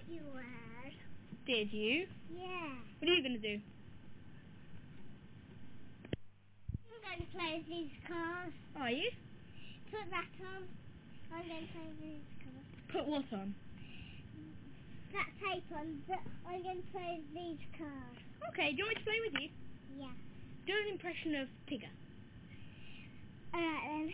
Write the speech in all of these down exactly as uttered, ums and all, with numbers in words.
you were. Did you? Yeah. What are you going to do? I'm going to play with these cars. Are you? Put that on. I'm going to play with these cars. Put what on? That tape on. But I'm going to play with these cars. Okay, do you want me to play with you? Yeah. Do an impression of Tigger. Alright then.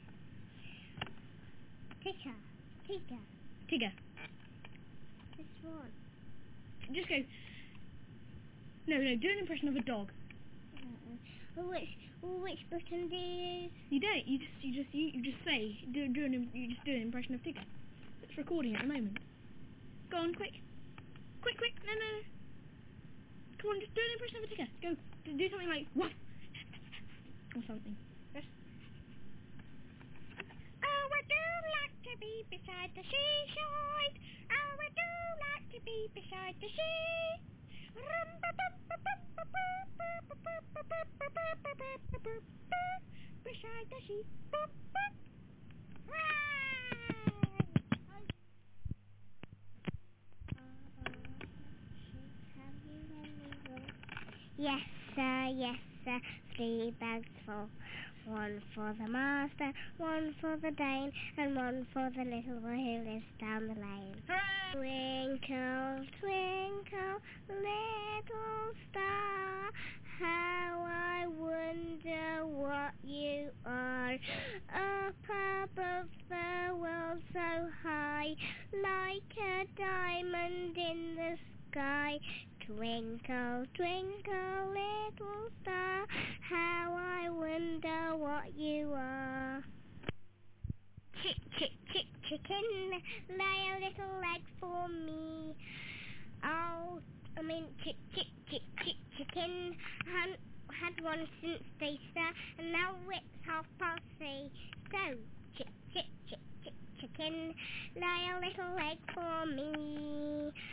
Tigger. Tigger. Tigger. This one. Just go. No, no, do an impression of a dog. Uh-uh. Well, which, well, which button do you use? You don't. You just, you just, you, you just say. Do, do an, you just do an impression of Tigger. It's recording at the moment. Go on, quick, quick, quick. No, no, no. Come on, just do an impression of a Tigger. Go. Do, do something like what? Or something. Yes. Oh, I do like to be beside the seaside. Oh, I do like to be beside the sea. Beside the sea. Yes, sir, yes, sir, three bags full. One for the master, one for the Dane, and one for the little boy who lives down the lane. Twinkle, twinkle, little star, how I wonder what you are. Up above the world so high, like a diamond in the sky. Twinkle, twinkle, little star, how I wonder what you are. Chick, chick, chick, chicken, lay a little egg for me. Oh, I mean, chick, chick, chick, chick, chicken, hadn't had one since Easter, and now it's half past three. So, chick, chick, chick, chick, chicken, lay a little egg for me.